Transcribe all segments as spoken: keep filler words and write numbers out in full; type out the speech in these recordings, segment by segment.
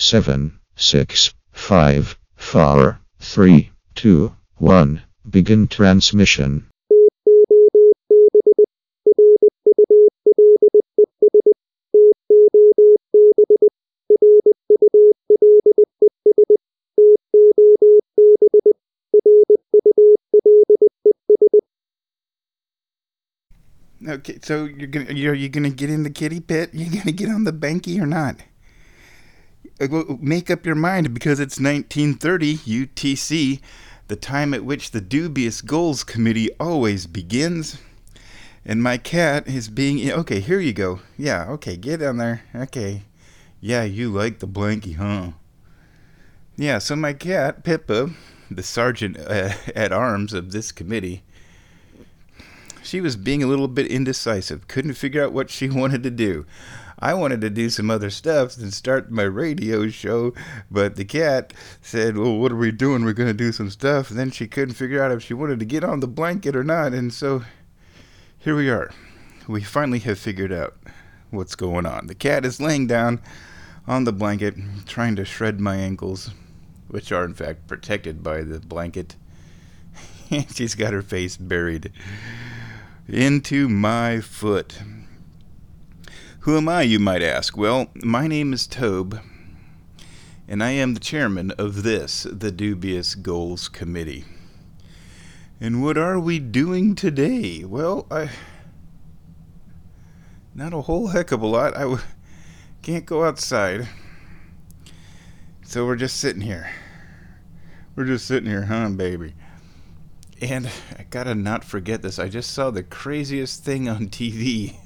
seven, six, five, four, three, two, one. Begin transmission. Okay, so you're gonna you're you gonna get in the kitty pit? You gonna get on the banky or not? Uh, well, Make up your mind, because it's nineteen thirty U T C, the time at which the Dubious Goals Committee always begins. And my cat is being okay. Here you go. Yeah. Okay. Get on there. Okay. Yeah, you like the blankie, huh? Yeah. So my cat Pippa, the sergeant uh, at arms of this committee, she was being a little bit indecisive. Couldn't figure out what she wanted to do. I wanted to do some other stuff and start my radio show, but the cat said, well, what are we doing? We're going to do some stuff. And then she couldn't figure out if she wanted to get on the blanket or not. And so here we are. We finally have figured out what's going on. The cat is laying down on the blanket, trying to shred my ankles, which are in fact protected by the blanket. She's got her face buried into my foot. Who am I, you might ask? Well, my name is Tobe, and I am the chairman of this, the Dubious Goals Committee. And what are we doing today? Well, I... not a whole heck of a lot. I w- can't go outside. So we're just sitting here. We're just sitting here, huh, baby? And I gotta not forget this. I just saw the craziest thing on T V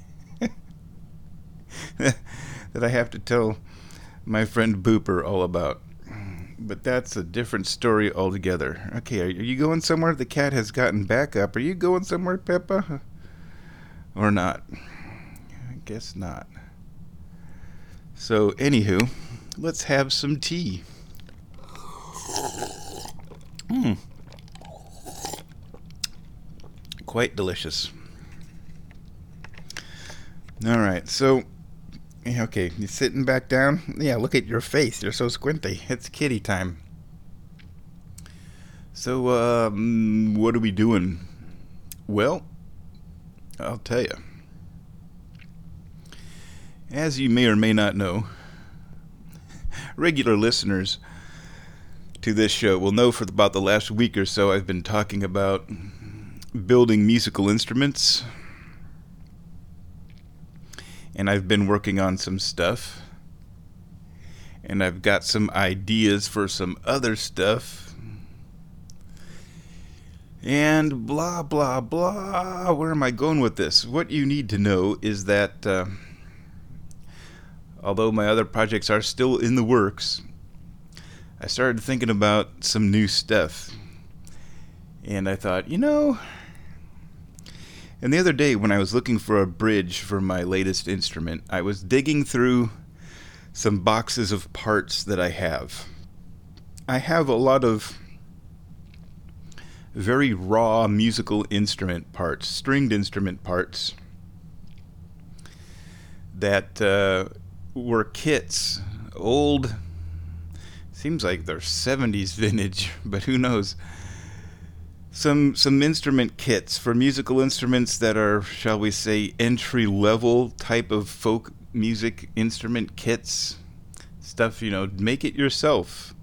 that I have to tell my friend Booper all about. But that's a different story altogether. Okay, are you going somewhere? The cat has gotten back up. Are you going somewhere, Peppa? Or not? I guess not. So, anywho, let's have some tea. Mmm. Quite delicious. All right, so, okay, you sitting back down? Yeah, look at your face. You're so squinty. It's kitty time. So, um, what are we doing? Well, I'll tell you. As you may or may not know, regular listeners to this show will know for about the last week or so I've been talking about building musical instruments, and I've been working on some stuff, and I've got some ideas for some other stuff, and blah blah blah. Where am I going with this? What you need to know is that uh, although my other projects are still in the works, I started thinking about some new stuff, and I thought, you know. And the other day, when I was looking for a bridge for my latest instrument, I was digging through some boxes of parts that I have. I have a lot of very raw musical instrument parts, stringed instrument parts, that uh, were kits, old, seems like they're seventies vintage, but who knows. Some some instrument kits for musical instruments that are, shall we say, entry-level type of folk music instrument kits. Stuff, you know, make it yourself.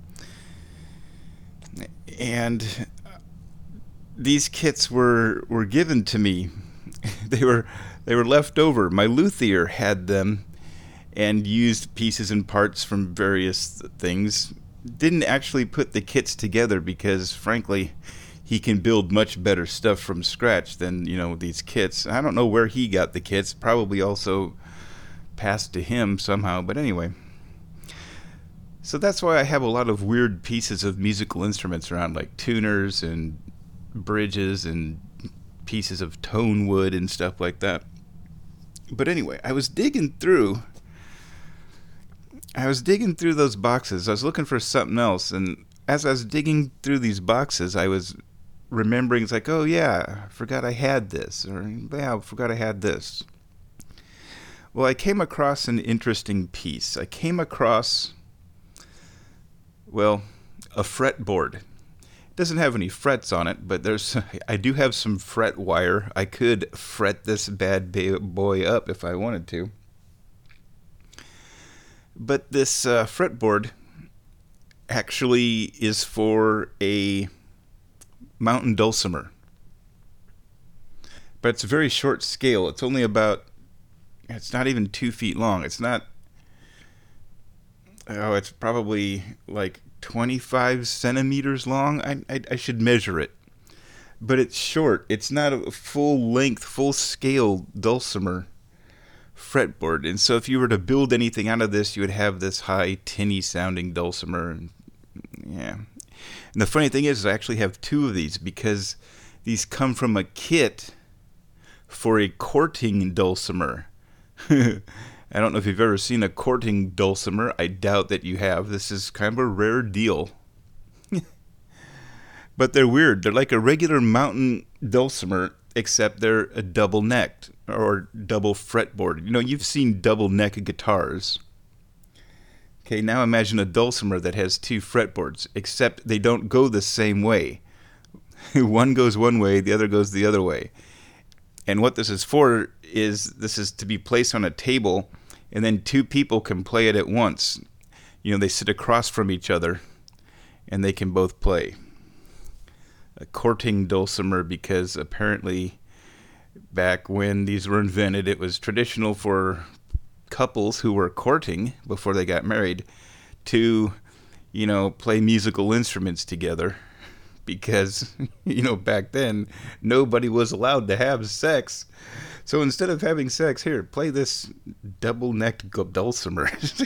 And these kits were were given to me. They were they were left over. My luthier had them and used pieces and parts from various things. Didn't actually put the kits together because, frankly, he can build much better stuff from scratch than, you know, these kits. I don't know where he got the kits. Probably also passed to him somehow. But anyway. So that's why I have a lot of weird pieces of musical instruments around, like tuners and bridges and pieces of tone wood and stuff like that. But anyway, I was digging through... I was digging through those boxes. I was looking for something else. And as I was digging through these boxes, I was remembering, it's like, oh yeah, I forgot I had this, or yeah, I forgot I had this. Well, I came across an interesting piece. I came across Well, a fretboard. It doesn't have any frets on it, but there's I do have some fret wire. I could fret this bad boy up if I wanted to. But this uh, fretboard actually is for a mountain dulcimer. But it's a very short scale. It's only about, it's not even two feet long. It's not, oh, it's probably like twenty-five centimeters long. I, I, I should measure it. But it's short. It's not a full length, full scale dulcimer fretboard. And so if you were to build anything out of this, you would have this high, tinny sounding dulcimer. And yeah. And the funny thing is, I actually have two of these because these come from a kit for a courting dulcimer. I don't know if you've ever seen a courting dulcimer. I doubt that you have. This is kind of a rare deal. But they're weird. They're like a regular mountain dulcimer, except they're a double-necked or double fretboard. You know, you've seen double-neck guitars. Okay, now imagine a dulcimer that has two fretboards, except they don't go the same way. One goes one way, the other goes the other way. And what this is for is this is to be placed on a table, and then two people can play it at once. You know, they sit across from each other, and they can both play. A courting dulcimer, because apparently back when these were invented, it was traditional for couples who were courting before they got married to, you know, play musical instruments together. Because, you know, back then, nobody was allowed to have sex. So instead of having sex, here, play this double-necked dulcimer.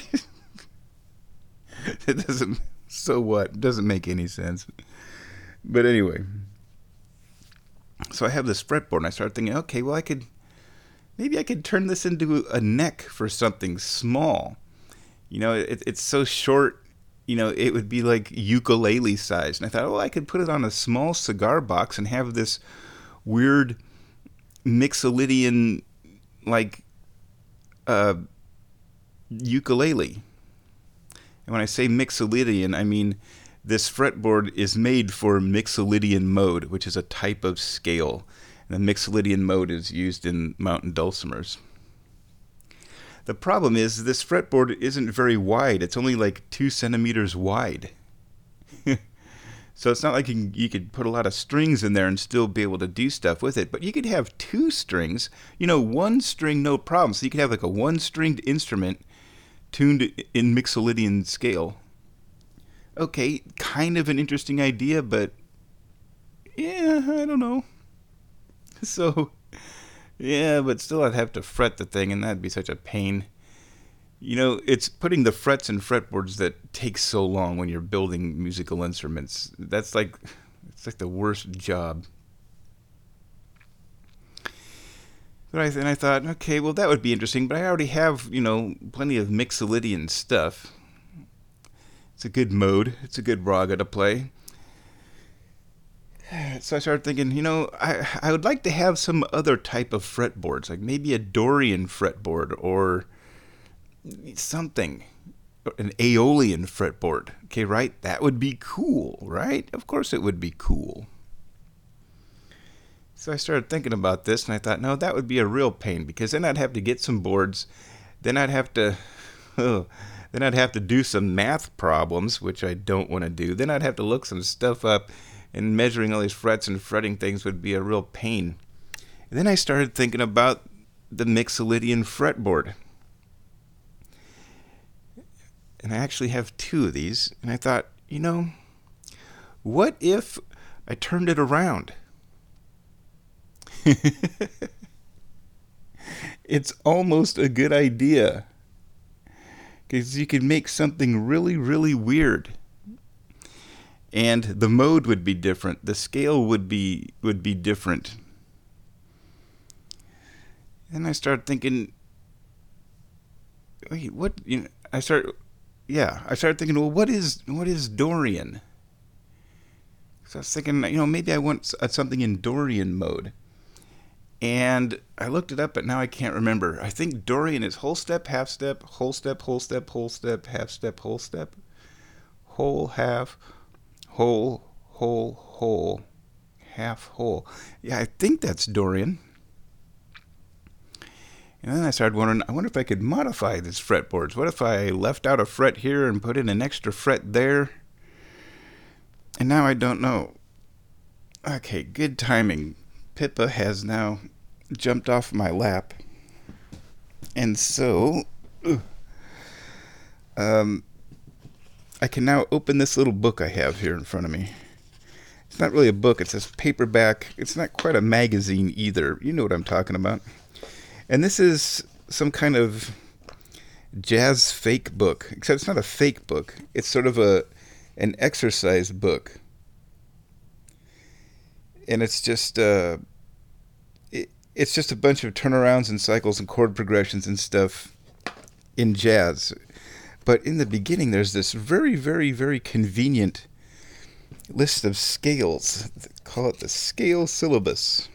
It doesn't, so what? It doesn't make any sense. But anyway, so I have this fretboard, and I started thinking, okay, well, I could, maybe I could turn this into a neck for something small. You know, it, it's so short. You know, it would be like ukulele size. And I thought, oh, I could put it on a small cigar box and have this weird Mixolydian, like, uh, ukulele. And when I say Mixolydian, I mean this fretboard is made for Mixolydian mode, which is a type of scale. And the Mixolydian mode is used in mountain dulcimers. The problem is this fretboard isn't very wide. It's only like two centimeters wide. So it's not like you, can, you could put a lot of strings in there and still be able to do stuff with it. But you could have two strings. You know, one string, no problem. So you could have like a one-stringed instrument tuned in Mixolydian scale. Okay, kind of an interesting idea, but yeah, I don't know. So... yeah, but still I'd have to fret the thing, and that'd be such a pain. You know, it's putting the frets in fretboards that takes so long when you're building musical instruments. That's like, it's like the worst job. But I, and I thought, okay, well, that would be interesting, but I already have, you know, plenty of Mixolydian stuff. It's a good mode. It's a good raga to play. So I started thinking, you know, I I would like to have some other type of fretboards, like maybe a Dorian fretboard or something, an Aeolian fretboard. Okay, right? That would be cool, right? Of course it would be cool. So I started thinking about this, and I thought, no, that would be a real pain, because then I'd have to get some boards, then I'd have to, oh, then I'd have to do some math problems, which I don't want to do. Then I'd have to look some stuff up. And measuring all these frets and fretting things would be a real pain. And then I started thinking about the Mixolydian fretboard. And I actually have two of these. And I thought, you know, what if I turned it around? It's almost a good idea. Because you could make something really, really weird. And the mode would be different. The scale would be would be different. And I started thinking, wait, what? You know, I started, yeah, I started thinking, well, what is what is Dorian? So I was thinking, you know, maybe I want something in Dorian mode. And I looked it up, but now I can't remember. I think Dorian is whole step, half step, whole step, whole step, whole step, half step, whole step. whole, half, whole, whole, whole, half, whole. Yeah, I think that's Dorian. And then I started wondering, I wonder if I could modify these fretboards. What if I left out a fret here and put in an extra fret there? And now I don't know. Okay, good timing. Pippa has now jumped off my lap. And so, um, I can now open this little book I have here in front of me. It's not really a book. It's this paperback. It's not quite a magazine either. You know what I'm talking about. And this is some kind of jazz fake book, except it's not a fake book. It's sort of a an exercise book. And it's just uh, it, it's just a bunch of turnarounds and cycles and chord progressions and stuff in jazz. But in the beginning, there's this very, very, very convenient list of scales. They call it the scale syllabus.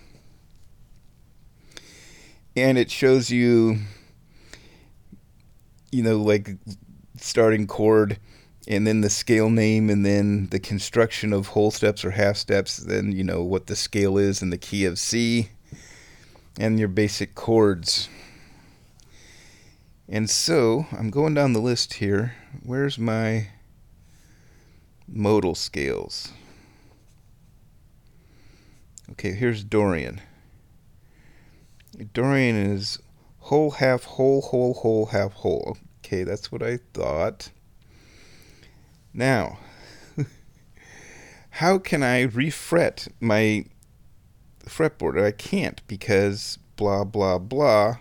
And it shows you, you know, like starting chord, and then the scale name, and then the construction of whole steps or half steps, then, you know, what the scale is in the key of C, and your basic chords. And so, I'm going down the list here. Where's my modal scales? Okay, here's Dorian. Dorian is whole, half, whole, whole, whole, half, whole. Okay, that's what I thought. Now, how can I refret my fretboard? I can't, because blah, blah, blah.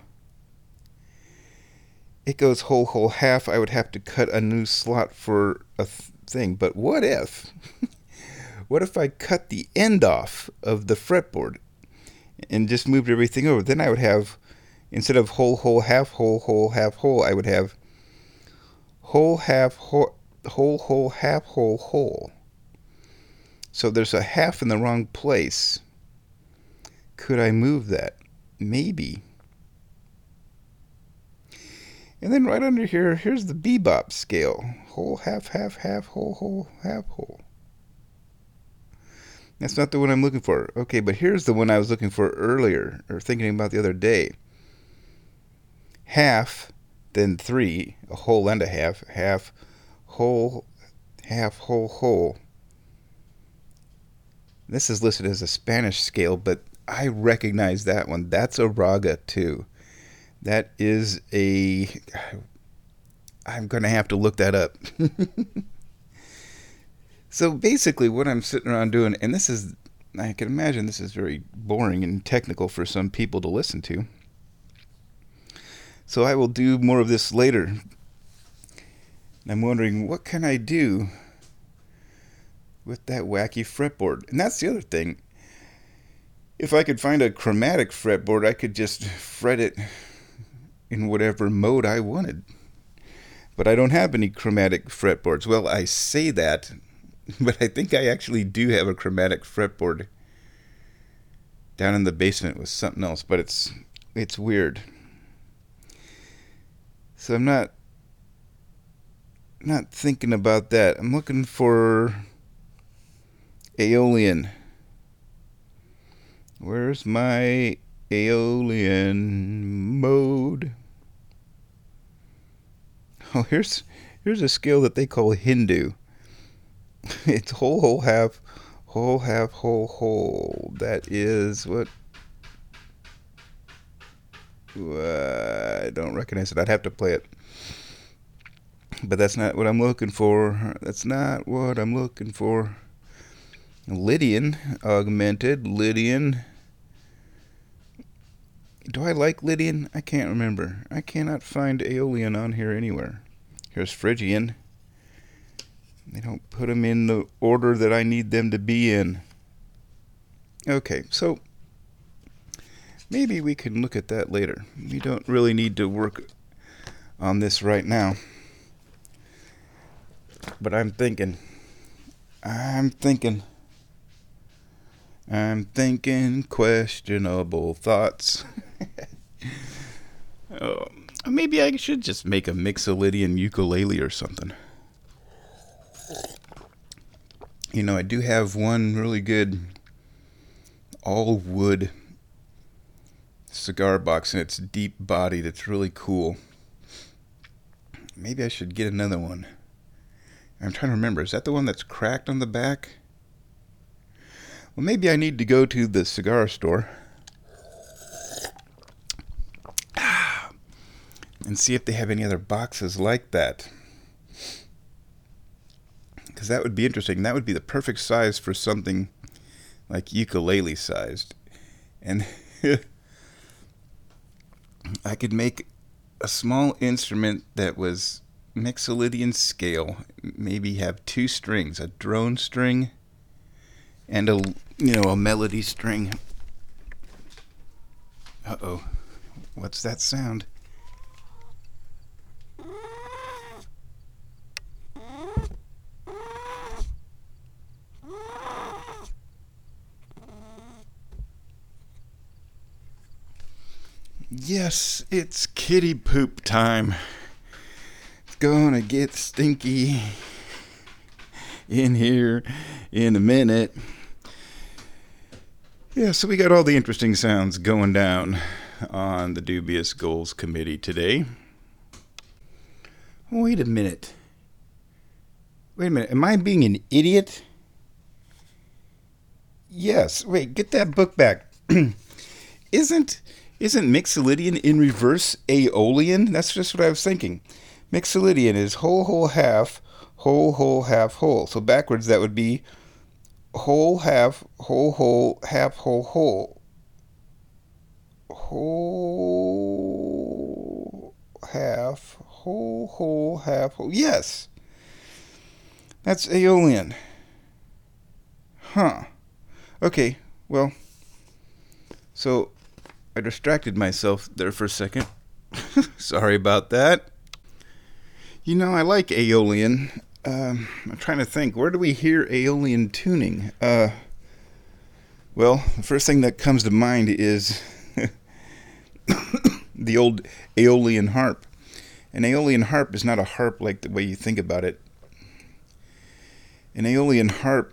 It goes whole, whole, half. I would have to cut a new slot for a th- thing. But what if, what if I cut the end off of the fretboard and just moved everything over? Then I would have, instead of whole, whole, half, whole, whole, half, whole, I would have whole, half, whole, whole, whole, half, whole, whole. So there's a half in the wrong place. Could I move that? Maybe. And then right under here, here's the bebop scale. Whole, half, half, half, whole, whole, half, whole. That's not the one I'm looking for. Okay, but here's the one I was looking for earlier, or thinking about the other day. Half, then three, a whole and a half, half, whole, half, whole, whole. This is listed as a Spanish scale, but I recognize that one. That's a raga too. That is a... I'm going to have to look that up. So basically what I'm sitting around doing, and this is, I can imagine this is very boring and technical for some people to listen to. So I will do more of this later. I'm wondering, what can I do with that wacky fretboard? And that's the other thing. If I could find a chromatic fretboard, I could just fret it in whatever mode I wanted. But I don't have any chromatic fretboards. Well, I say that, but I think I actually do have a chromatic fretboard down in the basement with something else, but it's it's weird. So I'm not not thinking about that. I'm looking for Aeolian. Where's my Aeolian mode? Oh, here's here's a scale that they call Hindu. It's whole, whole, half, whole, half, whole, whole. That is what? Uh, I don't recognize it. I'd have to play it. But that's not what I'm looking for. That's not what I'm looking for. Lydian, augmented, Lydian. Do I like Lydian? I can't remember. I cannot find Aeolian on here anywhere. Here's Phrygian. They don't put them in the order that I need them to be in. Okay, so maybe we can look at that later. We don't really need to work on this right now. But I'm thinking, I'm thinking, I'm thinking questionable thoughts. Oh, maybe I should just make a Mixolydian ukulele or something. You know, I do have one really good all wood cigar box, and it's deep bodied. It's really cool. Maybe I should get another one. I'm trying to remember. Is that the one that's cracked on the back? Well, maybe I need to go to the cigar store and see if they have any other boxes like that. Because that would be interesting. That would be the perfect size for something like ukulele sized. And I could make a small instrument that was Mixolydian scale. Maybe have two strings, a drone string and a, you know, a melody string. Uh-oh. What's that sound? Yes, it's kitty poop time. It's gonna get stinky in here in a minute. Yeah, so we got all the interesting sounds going down on the Dubious Goals Committee today. Wait a minute. Wait a minute. Am I being an idiot? Yes. Wait, get that book back. Isn't... Isn't Mixolydian in reverse Aeolian? That's just what I was thinking. Mixolydian is whole, whole, half, whole, whole, half, whole. So backwards that would be whole, half, whole, whole, half, whole, whole. Whole, half, whole, whole, half, whole. Yes! That's Aeolian. Huh. Okay, well, so... I distracted myself there for a second. Sorry about that. You know, I like Aeolian. Um, I'm trying to think. Where do we hear Aeolian tuning? Uh, well, the first thing that comes to mind is the old Aeolian harp. An Aeolian harp is not a harp like the way you think about it. An Aeolian harp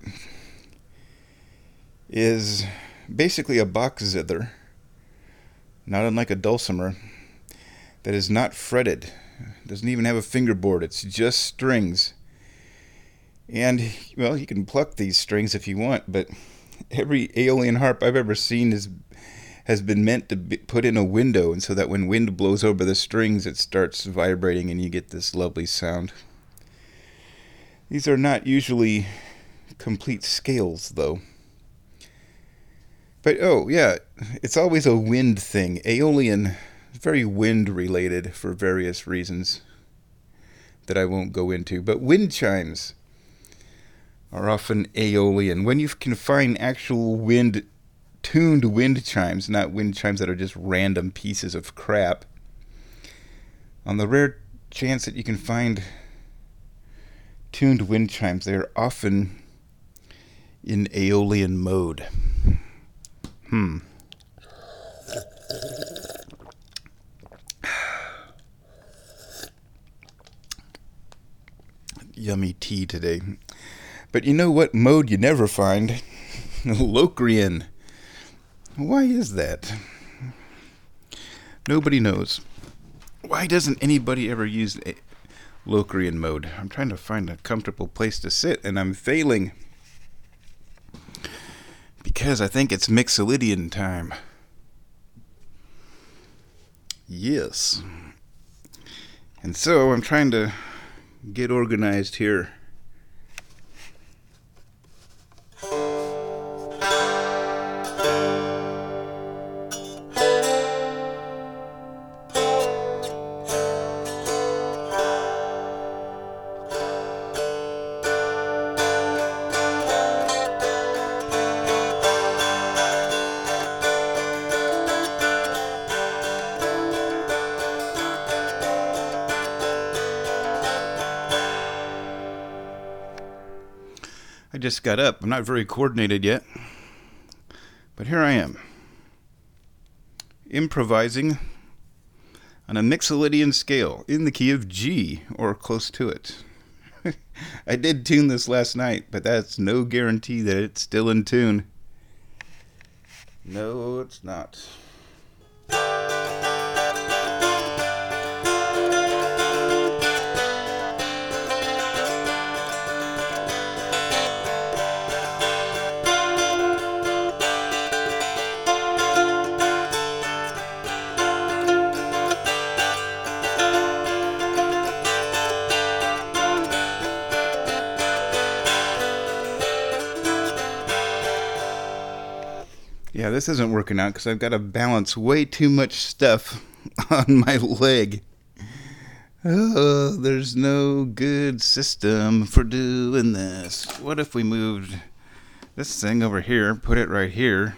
is basically a box zither, not unlike a dulcimer, that is not fretted. It doesn't even have a fingerboard. It's just strings. And, well, you can pluck these strings if you want, but every Aeolian harp I've ever seen is, has been meant to be put in a window, and so that when wind blows over the strings, it starts vibrating and you get this lovely sound. These are not usually complete scales, though. But, oh, yeah, it's always a wind thing. Aeolian is very wind-related for various reasons that I won't go into. But wind chimes are often Aeolian. When you can find actual wind-tuned wind chimes, not wind chimes that are just random pieces of crap, on the rare chance that you can find tuned wind chimes, they are often in Aeolian mode. Hmm. Yummy tea today. But you know what mode you never find? Locrian. Why is that? Nobody knows. Why doesn't anybody ever use Locrian mode? I'm trying to find a comfortable place to sit, and I'm failing. Because I think it's Mixolydian time. Yes. And so I'm trying to get organized here. I just got up. I'm not very coordinated yet. But here I am. Improvising on a Mixolydian scale in the key of G, or close to it. I did tune this last night, but that's no guarantee that it's still in tune. No, it's not. Yeah, this isn't working out because I've got to balance way too much stuff on my leg. Oh, there's no good system for doing this. What if we moved this thing over here, put it right here?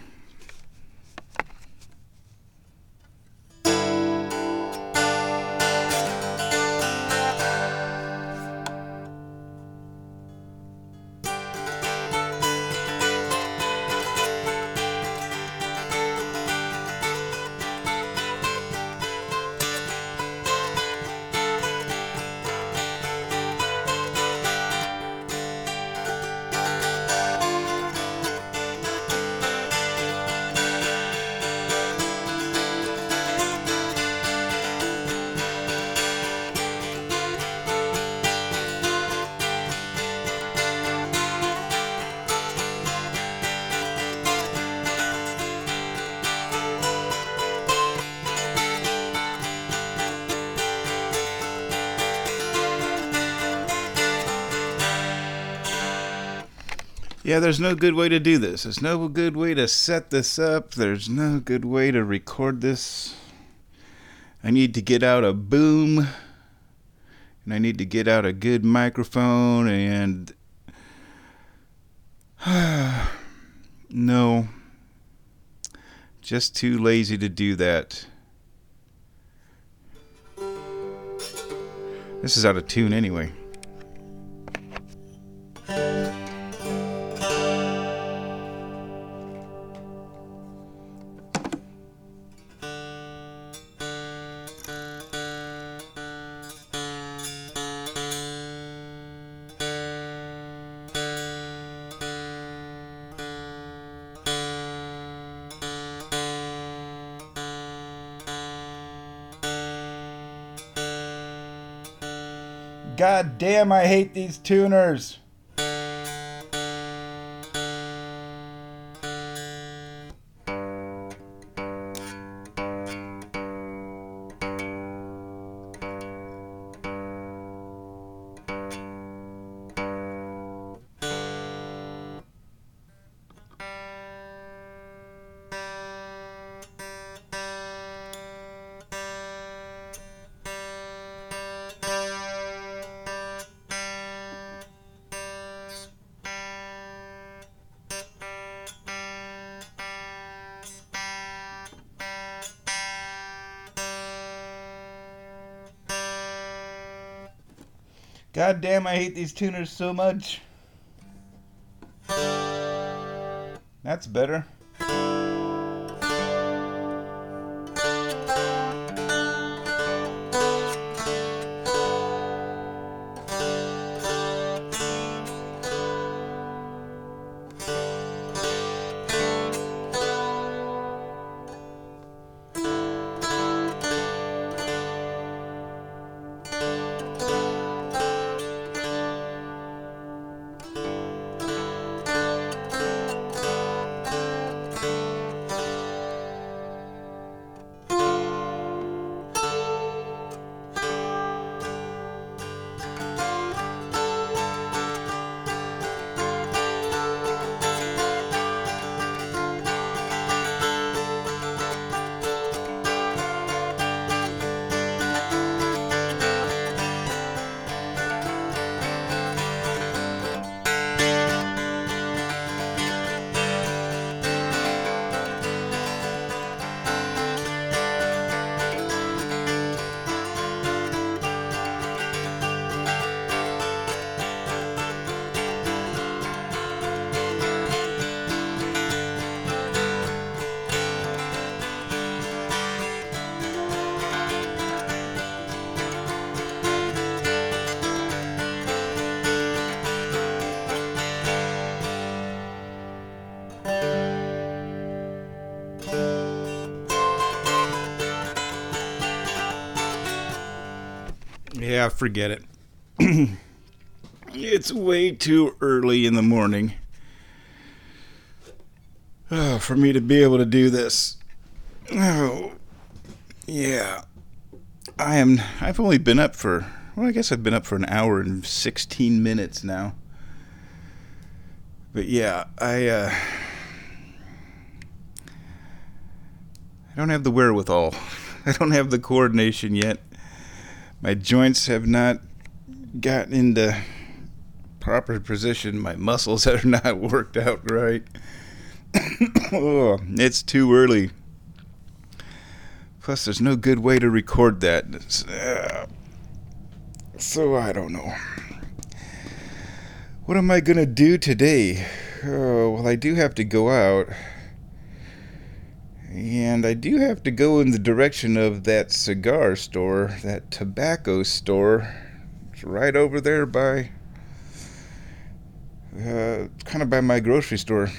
Yeah, there's no good way to do this. There's no good way to set this up. There's no good way to record this. I need to get out a boom. And I need to get out a good microphone. And no. Just too lazy to do that. This is out of tune anyway. God damn, I hate these tuners. God damn, I hate these tuners so much. That's better. Yeah, forget it. It's way too early in the morning oh, for me to be able to do this. Oh, yeah. I am. I've only been up for. Well, I guess I've been up for an hour and sixteen minutes now. But yeah, I. Uh, I don't have the wherewithal. I don't have the coordination yet. My joints have not gotten into proper position. My muscles have not worked out right. Oh, it's too early. Plus, there's no good way to record that. Uh, so, I don't know. What am I going to do today? Oh, well, I do have to go out. And I do have to go in the direction of that cigar store, that tobacco store. It's right over there by, uh, kind of by my grocery store.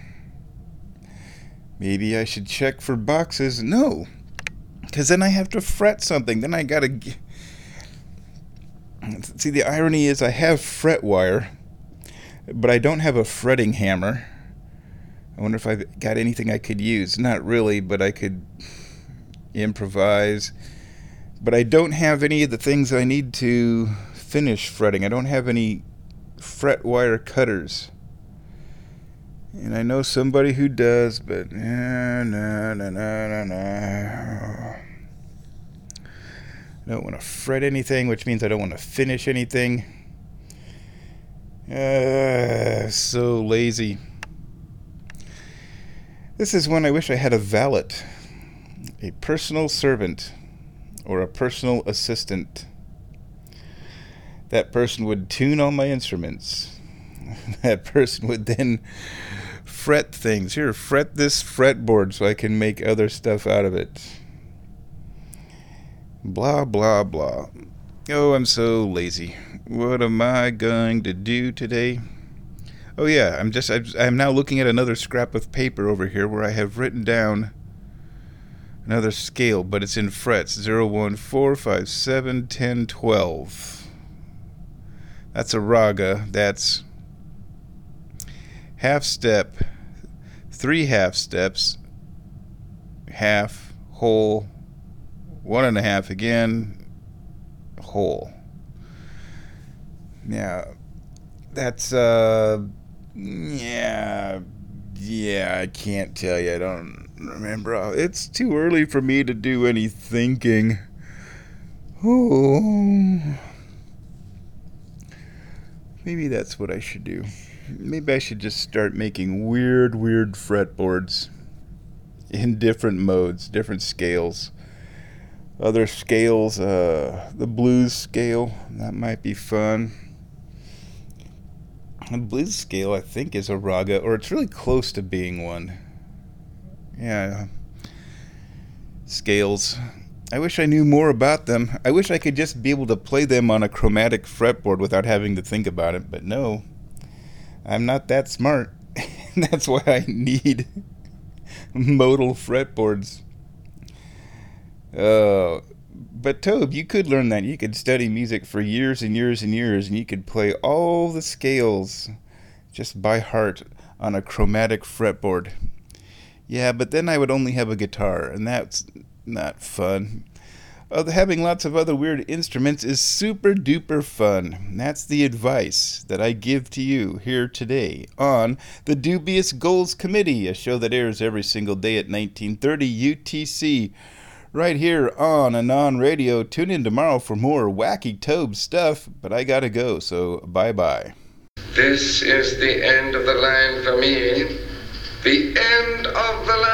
Maybe I should check for boxes. No. Because then I have to fret something. Then I gotta... G- See, the irony is I have fret wire, but I don't have a fretting hammer. I wonder if I've got anything I could use. Not really, but I could improvise. But I don't have any of the things I need to finish fretting. I don't have any fret wire cutters. And I know somebody who does, but no, no, no, no, no. I don't want to fret anything, which means I don't want to finish anything. Uh, so lazy. This is when I wish I had a valet, a personal servant, or a personal assistant. That person would tune all my instruments. That person would then fret things. Here, fret this fretboard so I can make other stuff out of it. Blah, blah, blah. Oh, I'm so lazy. What am I going to do today? Oh, yeah, I'm just, I'm now looking at another scrap of paper over here where I have written down another scale, but it's in frets. zero, one, four, five, seven, ten, twelve. That's a raga. That's half step, three half steps, half, whole, one and a half again, whole. Yeah, that's, uh, yeah, yeah, I can't tell you. I don't remember. It's too early for me to do any thinking. Oh, maybe that's what I should do. Maybe I should just start making weird, weird fretboards in different modes, different scales. Other scales, uh, the blues scale, that might be fun. The blues scale, I think, is a raga, or it's really close to being one. Yeah. Scales. I wish I knew more about them. I wish I could just be able to play them on a chromatic fretboard without having to think about it, but no. I'm not that smart. That's why I need modal fretboards. Uh, but Tobe, you could learn that. You could study music for years and years and years, and you could play all the scales just by heart on a chromatic fretboard. Yeah, but then I would only have a guitar, and that's not fun. Uh, having lots of other weird instruments is super duper fun. That's the advice that I give to you here today on the Dubious Goals Committee, a show that airs every single day at nineteen thirty U T C. Right here on Anon Radio. Tune in tomorrow for more wacky Tobe stuff, but I gotta go, so bye-bye. This is the end of the line for me. The end of the line.